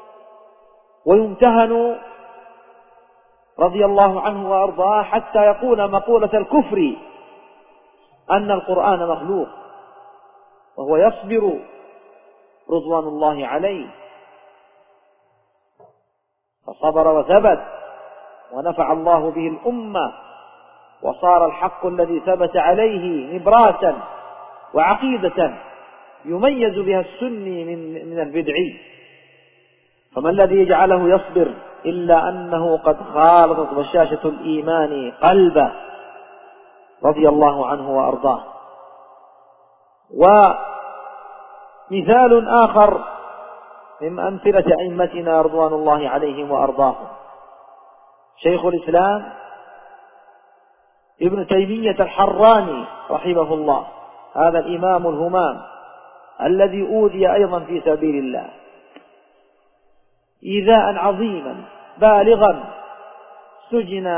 ويمتهن رضي الله عنه وأرضاه حتى يقول مقولة الكفر أن القرآن مخلوق، وهو يصبر رضوان الله عليه، فصبر وثبت ونفع الله به الأمة، وصار الحق الذي ثبت عليه نبراسا وعقيدة يميز بها السني من من البدعي. فما الذي يجعله يصبر إلا أنه قد خالطت بشاشة الإيمان قلبه رضي الله عنه وأرضاه. ومثال آخر من أمثلة أئمتنا رضوان الله عليهم وأرضاهم شيخ الإسلام ابن تيمية الحراني رحمه الله، هذا الإمام الهمام الذي أوذي أيضا في سبيل الله إيذاء عظيما بالغا، سجن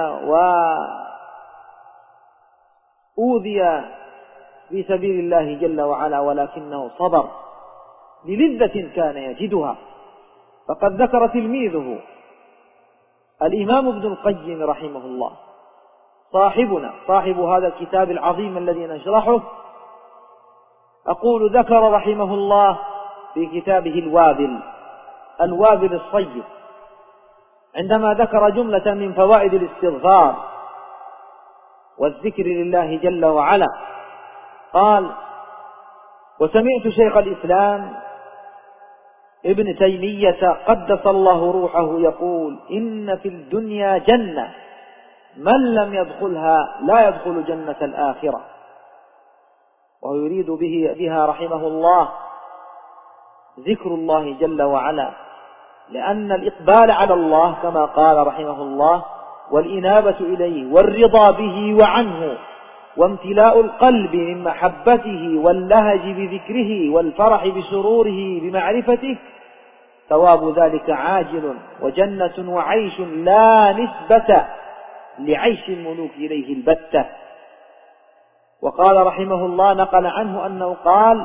وأوذي في سبيل الله جل وعلا، ولكنه صبر للذة كان يجدها. فقد ذكر تلميذه الإمام ابن القيم رحمه الله، صاحبنا صاحب هذا الكتاب العظيم الذي نشرحه، أقول ذكر رحمه الله في كتابه الوابل الوابل الصيب عندما ذكر جملة من فوائد الاستغفار والذكر لله جل وعلا قال: وسمعت شيخ الإسلام ابن تيمية قدس الله روحه يقول: إن في الدنيا جنة من لم يدخلها لا يدخل جنة الآخرة. وهو يريد به بها رحمه الله ذكر الله جل وعلا، لأن الإقبال على الله كما قال رحمه الله والإنابة إليه والرضا به وعنه وامتلاء القلب من محبته واللهج بذكره والفرح بسروره بمعرفته، ثواب ذلك عاجل وجنة وعيش لا نسبة لعيش الملوك إليه البتة. وقال رحمه الله نقل عنه أنه قال: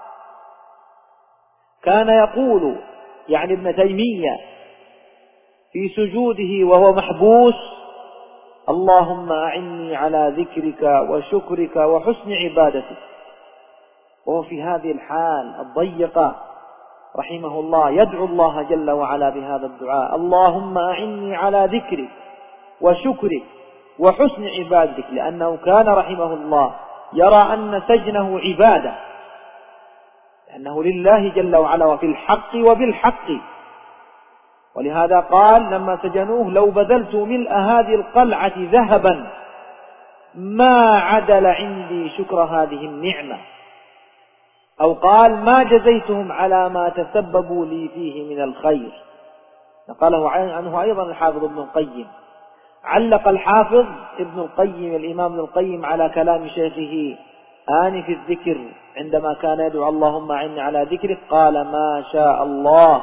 كان يقول يعني ابن تيمية في سجوده وهو محبوس: اللهم أعني على ذكرك وشكرك وحسن عبادتك. وهو في هذه الحال الضيقة رحمه الله يدعو الله جل وعلا بهذا الدعاء: اللهم أعني على ذكرك وشكرك وحسن عبادتك، لأنه كان رحمه الله يرى أن سجنه عبادة، لأنه لله جل وعلا وفي الحق وبالحق، ولهذا قال لما سجنوه: لو بذلت ملء هذه القلعة ذهبا ما عدل عندي شكر هذه النعمة. أو قال: ما جزيتهم على ما تسببوا لي فيه من الخير. نقله عنه أيضا الحافظ ابن القيم. علق الحافظ ابن القيم الإمام ابن القيم على كلام شيخه آنف الذكر عندما كان يدعو: اللهم أعني على ذكرك، قال: ما شاء الله.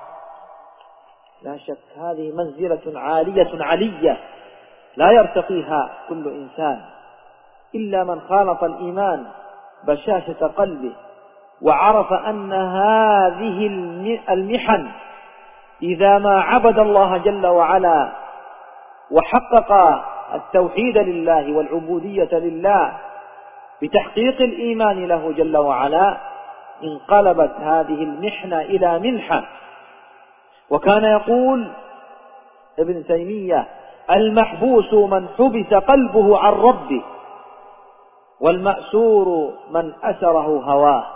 لا شك هذه منزلة عالية علية لا يرتقيها كل إنسان إلا من خالط الإيمان بشاشة قلبه وعرف أن هذه المحن إذا ما عبد الله جل وعلا وحقق التوحيد لله والعبودية لله بتحقيق الإيمان له جل وعلا انقلبت هذه المحنة إلى منحة. وكان يقول ابن تيمية: المحبوس من حبس قلبه عن ربه، والمأسور من أسره هواه.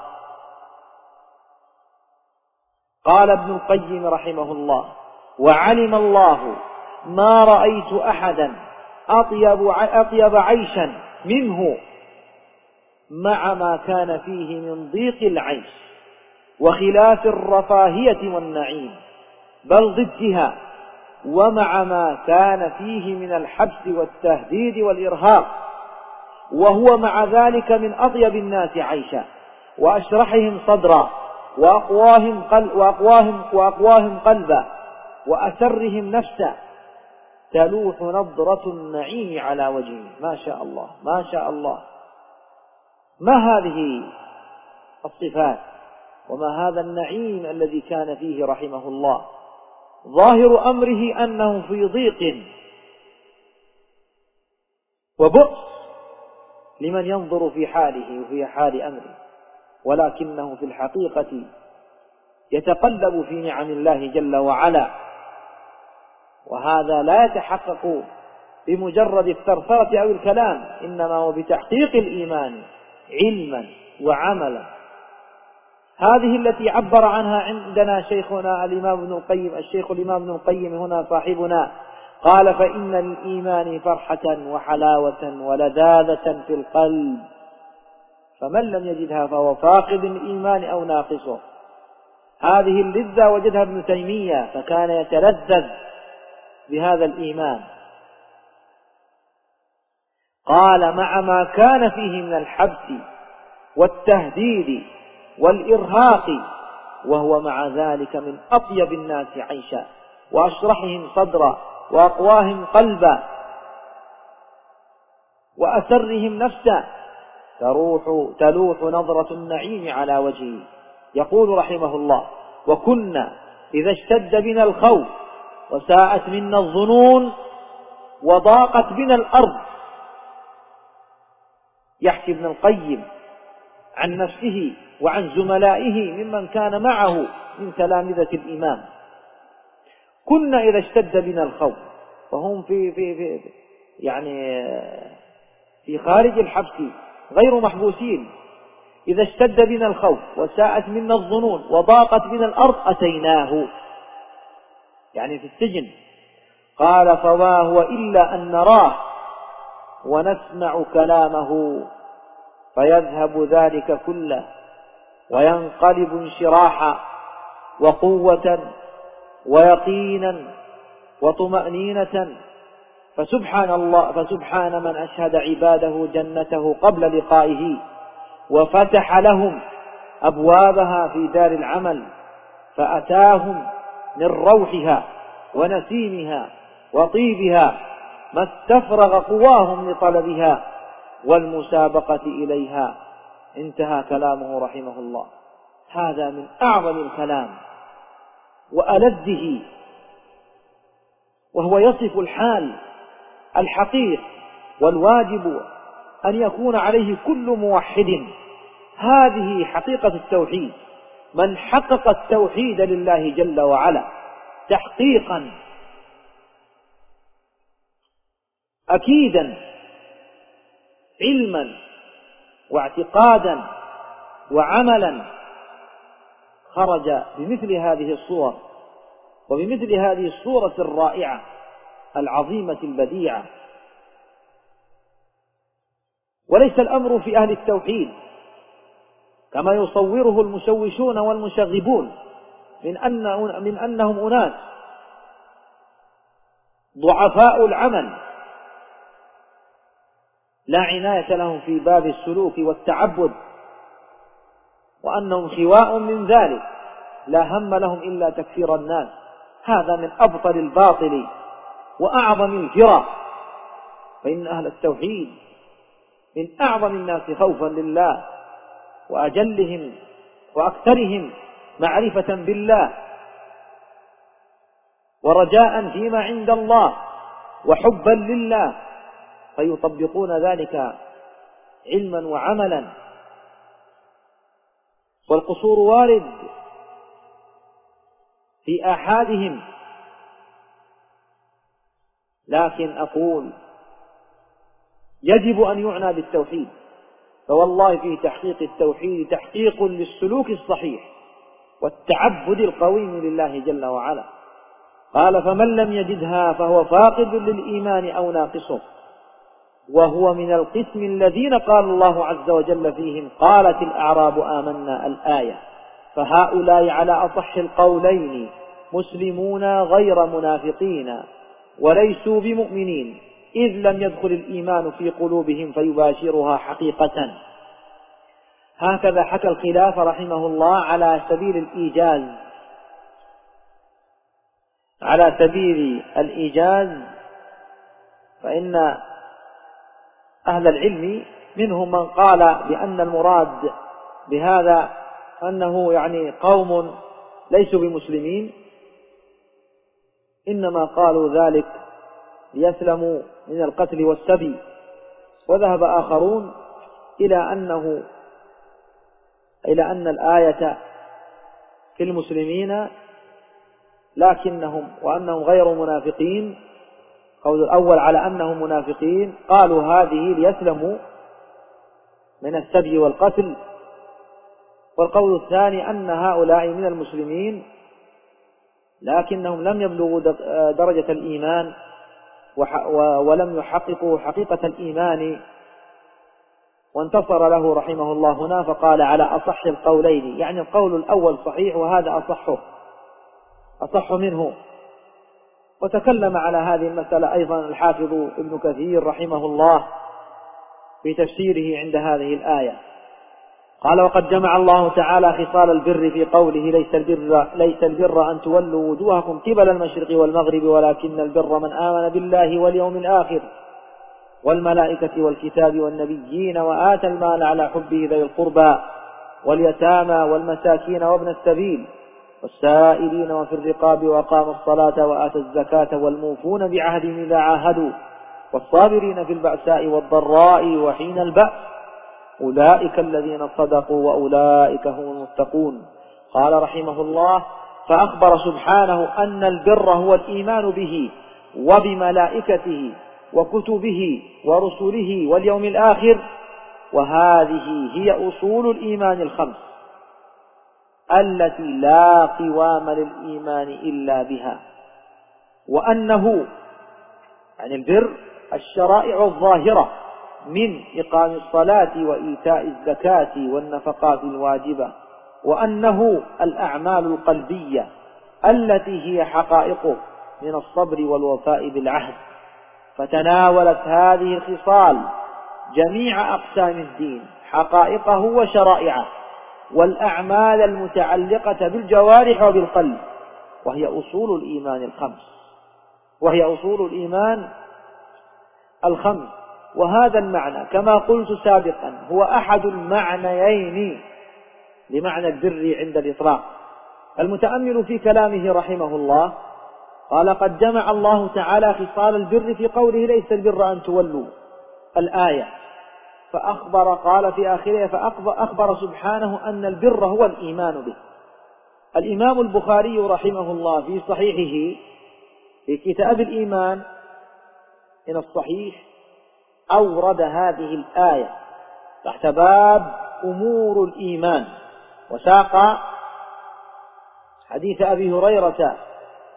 قال ابن القيم رحمه الله: وعلم الله ما رأيت أحدا أطيب, أطيب عيشا منه مع ما كان فيه من ضيق العيش وخلاف الرفاهية والنعيم، بل ضدها، ومع ما كان فيه من الحبس والتهديد والإرهاق، وهو مع ذلك من أطيب الناس عيشا وأشرحهم صدرا وأقواهم, قل وأقواهم, وأقواهم قلبا وأسرهم نفسا، تلوح نظرة النعيم على وجهه. ما شاء الله ما شاء الله. ما هذه الصفات وما هذا النعيم الذي كان فيه رحمه الله؟ ظاهر أمره أنه في ضيق وبؤس لمن ينظر في حاله وفي حال أمره، ولكنه في الحقيقة يتقلب في نعم الله جل وعلا. وهذا لا يتحقق بمجرد الثرثرة أو الكلام، إنما هو بتحقيق الإيمان علما وعملا. هذه التي عبر عنها عندنا شيخنا الإمام ابن القيم، الشيخ الإمام ابن القيم هنا صاحبنا، قال: فإن الإيمان فرحة وحلاوة ولذاذة في القلب، فمن لم يجدها فهو فاقد الإيمان أو ناقصه. هذه اللذة وجدها ابن تيمية، فكان يتلذذ بهذا الإيمان. قال: مع ما كان فيه من الحبس والتهديد والإرهاق، وهو مع ذلك من أطيب الناس عيشا وأشرحهم صدرا وأقواهم قلبا وأسرهم نفسا، تروح تلوح نظرة النعيم على وجهه. يقول رحمه الله: وكنا إذا اشتد بنا الخوف وساءت منا الظنون وضاقت بنا الأرض. يحكي ابن القيم عن نفسه وعن زملائه ممن كان معه من تلامذة الإمام: كنا إذا اشتد بنا الخوف، وهم في, في, في يعني في خارج الحبس غير محبوسين، إذا اشتد بنا الخوف وساءت منا الظنون وضاقت بنا الأرض أتيناه، يعني في السجن. قال: فما هو إلا أن نراه ونسمع كلامه فيذهب ذلك كله وينقلب انشراحا وقوة ويقينا وطمأنينة. فسبحان الله فسبحان من أشهد عباده جنته قبل لقائه وفتح لهم أبوابها في دار العمل، فأتاهم من روحها ونسيمها وطيبها ما استفرغ قواهم لطلبها والمسابقة إليها. انتهى كلامه رحمه الله. هذا من أعظم الكلام وألذه، وهو يصف الحال الحقيقي والواجب أن يكون عليه كل موحد. هذه حقيقة التوحيد. من حقق التوحيد لله جل وعلا تحقيقا أكيدا علما واعتقادا وعملا، خرج بمثل هذه الصور وبمثل هذه الصورة الرائعة العظيمة البديعة. وليس الأمر في أهل التوحيد كما يصوره المشوشون والمشغبون من أن من أنهم أناس ضعفاء العمل لا عناية لهم في باب السلوك والتعبد، وأنهم خواء من ذلك لا هم لهم إلا تكفير الناس. هذا من أبطل الباطل وأعظم الفرق، فإن أهل التوحيد من أعظم الناس خوفا لله وأجلهم وأكثرهم معرفة بالله ورجاء فيما عند الله وحبا لله، فيطبقون ذلك علما وعملا. والقصور وارد في آحادهم، لكن أقول يجب أن يعنى بالتوحيد، فوالله في تحقيق التوحيد تحقيق للسلوك الصحيح والتعبد القويم لله جل وعلا. قال: فمن لم يجدها فهو فاقد للإيمان أو ناقصه، وهو من القسم الذين قال الله عز وجل فيهم: قالت الأعراب آمنا الآية. فهؤلاء على أصح القولين مسلمون غير منافقين وليسوا بمؤمنين، إذ لم يدخل الإيمان في قلوبهم فيباشرها حقيقة. هكذا حكى الخلاف رحمه الله على سبيل الإيجاز على سبيل الإيجاز فإن أهل العلم منهم من قال بأن المراد بهذا أنه يعني قوم ليسوا بمسلمين، إنما قالوا ذلك ليسلموا من القتل والسبي. وذهب آخرون إلى أنه إلى أن الآية في المسلمين لكنهم وأنهم غير منافقين. قول الأول على أنهم منافقين، قالوا هذه ليسلموا من السبي والقتل. والقول الثاني أن هؤلاء من المسلمين لكنهم لم يبلغوا درجة الإيمان ولم يحققوا حقيقة الإيمان، وانتصر له رحمه الله هنا فقال على أصح القولين، يعني القول الأول صحيح وهذا أصحه أصح منه. وتكلم على هذه المسألة أيضا الحافظ ابن كثير رحمه الله في تفسيره عند هذه الآية. قال: وقد جمع الله تعالى خصال البر في قوله: ليس البر, ليس البر أن تولوا وجوهكم قبل المشرق والمغرب ولكن البر من آمن بالله واليوم الآخر والملائكة والكتاب والنبيين وآتى المال على حبه ذوي القربى واليتامى والمساكين وابن السبيل والسائلين وفي الرقاب وأقام الصلاة وآتى الزكاة والموفون بعهدهم إذا عاهدوا والصابرين في البأساء والضراء وحين البأس أولئك الذين صدقوا وأولئك هم المتقون. قال رحمه الله: فأخبر سبحانه أن البر هو الإيمان به وبملائكته وكتبه ورسله واليوم الآخر، وهذه هي أصول الإيمان الخمس التي لا قوام للإيمان إلا بها. وأنه يعني البر الشرائع الظاهرة من إقام الصلاة وإيتاء الزكاة والنفقات الواجبة، وأنه الأعمال القلبية التي هي حقائقه من الصبر والوفاء بالعهد. فتناولت هذه الخصال جميع أقسام الدين حقائقه وشرائعه والأعمال المتعلقة بالجوارح وبالقلب، وهي أصول الإيمان الخمس وهي أصول الإيمان الخمس وهذا المعنى كما قلت سابقا هو أحد المعنيين لمعنى البر عند الإطلاق. المتأمل في كلامه رحمه الله قال: قد جمع الله تعالى خصال البر في قوله: ليس البر أن تولوا الآية. فأخبر قال في آخره: فأخبر سبحانه أن البر هو الإيمان به. الإمام البخاري رحمه الله في صحيحه في كتاب الإيمان من الصحيح أورد هذه الآية تحت باب أمور الإيمان، وساق حديث أبي هريرة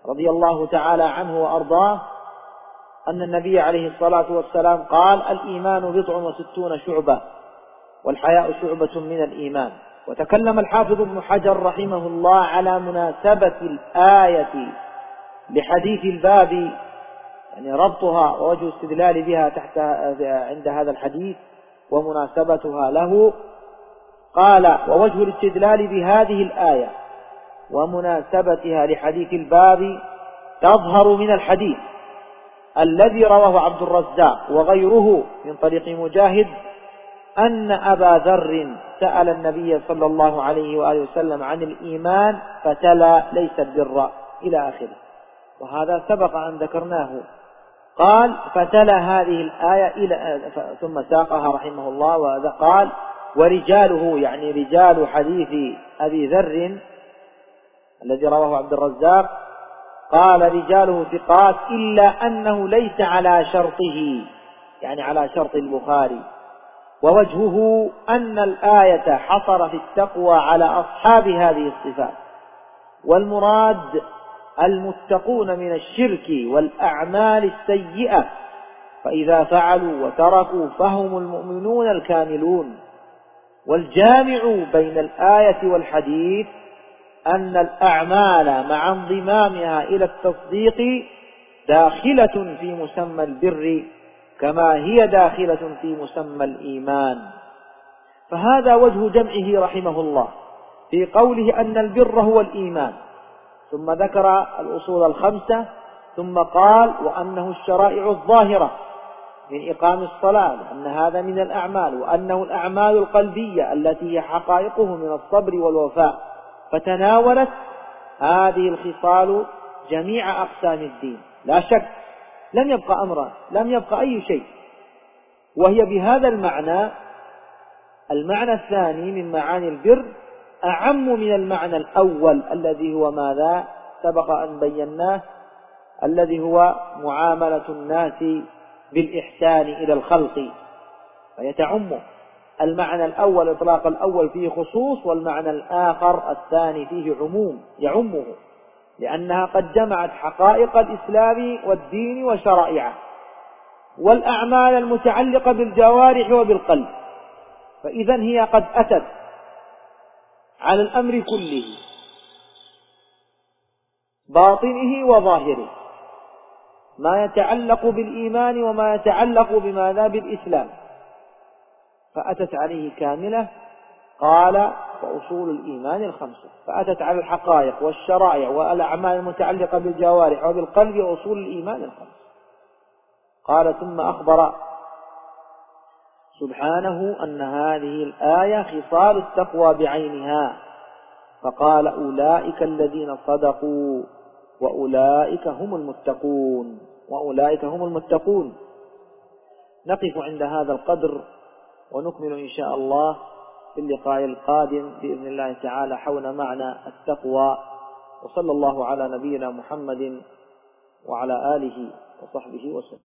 رضي الله تعالى عنه وأرضاه أن النبي عليه الصلاة والسلام قال: الإيمان بضع وستون شعبة والحياء شعبة من الإيمان. وتكلم الحافظ ابن حجر رحمه الله على مناسبة الآية لحديث الباب، يعني ربطها ووجه استدلال بها تحت عند هذا الحديث ومناسبتها له. قال: ووجه الاستدلال بهذه الآية ومناسبتها لحديث الباب تظهر من الحديث الذي رواه عبد الرزاق وغيره من طريق مجاهد أن أبا ذر سأل النبي صلى الله عليه وآله وسلم عن الإيمان فتلا: ليس البر إلى آخره. وهذا سبق أن ذكرناه. قال: فتلا هذه الآية إلى ثم ساقها رحمه الله، وقال: ورجاله، يعني رجال حديث أبي ذر الذي رواه عبد الرزاق، قال: رجاله ثقات إلا أنه ليس على شرطه، يعني على شرط البخاري. ووجهه أن الآية حصر في التقوى على أصحاب هذه الصفات، والمراد المتقون من الشرك والأعمال السيئة، فإذا فعلوا وتركوا فهم المؤمنون الكاملون. والجامع بين الآية والحديث أن الأعمال مع انضمامها إلى التصديق داخلة في مسمى البر كما هي داخلة في مسمى الإيمان. فهذا وجه جمعه رحمه الله في قوله أن البر هو الإيمان، ثم ذكر الأصول الخمسة، ثم قال: وأنه الشرائع الظاهرة من إقام الصلاة، لأن هذا من الأعمال، وأنه الأعمال القلبية التي هي حقائقه من الصبر والوفاء. فتناولت هذه الخصال جميع أقسام الدين لا شك، لم يبقى أمرا، لم يبقى أي شيء. وهي بهذا المعنى، المعنى الثاني من معاني البر، أعم من المعنى الأول الذي هو ماذا سبق أن بيناه، الذي هو معاملة الناس بالإحسان إلى الخلق، فيتعم. المعنى الأول إطلاق الأول فيه خصوص، والمعنى الآخر الثاني فيه عموم يعمه، لأنها قد جمعت حقائق الإسلام والدين وشرائعه والأعمال المتعلقة بالجوارح وبالقلب. فإذا هي قد أتت على الأمر كله، باطنه وظاهره، ما يتعلق بالإيمان وما يتعلق بماذا بالإسلام، فأتت عليه كاملة. قال: وأصول الإيمان الخمسة، فأتت على الحقائق والشرائع والأعمال المتعلقة بالجوارح وبالقلب وأصول الإيمان الخمسة. قال: ثم أخبر سبحانه أن هذه الآية خصال التقوى بعينها، فقال: أولئك الذين صدقوا وأولئك هم المتقون، وأولئك هم المتقون. نقف عند هذا القدر ونكمل إن شاء الله في اللقاء القادم بإذن الله تعالى حول معنى التقوى. وصلى الله على نبينا محمد وعلى آله وصحبه وسلم.